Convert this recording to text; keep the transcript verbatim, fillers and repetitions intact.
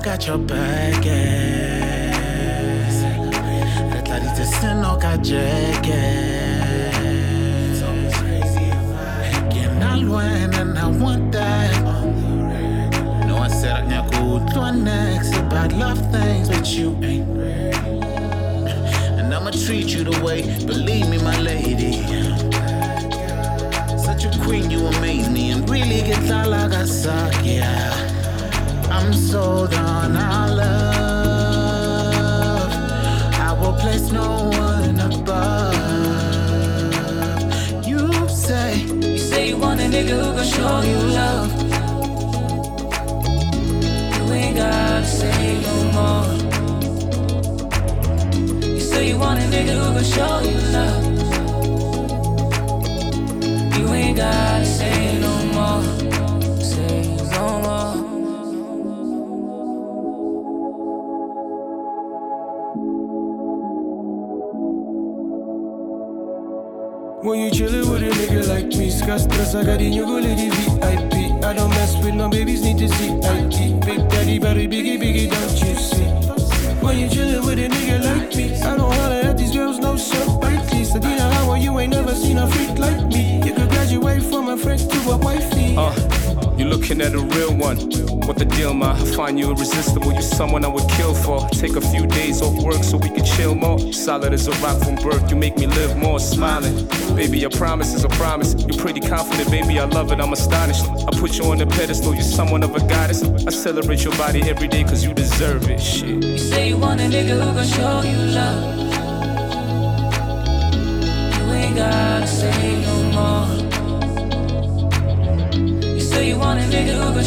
got your back, yes. Le clarité se no ka llegue. Quien al loin and I want that. No, I said I can't go to next about love things, but you ain't. And I'ma treat you the way, believe me, my lady. Such a queen, you amaze me, and really get all like I suck, yeah. I'm sold on our love. I will place no one above. You say, you say you want a nigga who gon' show you love. You ain't gotta say no more. You say you want a nigga who gon' show you love. You ain't gotta say no more. Say no more. When you chillin' with a nigga like me, Scott stress, I got in your lady V I P. I don't mess with no babies, need to see I T. Big daddy, very biggie, biggie, don't you see? When you chillin' with a nigga like me, I don't holler at these girls, no surprise. Sadina, how are you? Ain't never seen a freak like me. You could graduate from a friend to a wifey. Uh, you looking at a real one. What the deal, ma? I find you irresistible. You're someone I would kill for. Take a few days off work so we can chill more. Solid as a rock from birth. You make me live more, smiling. Baby, a promise is a promise. You're pretty confident, baby. I love it. I'm astonished. I put you on the pedestal. You're someone of a goddess. I celebrate your body every day cause you deserve it. Shit. You say you want a nigga who gon' show you love. You ain't gotta say no more. You say you want a nigga who gon'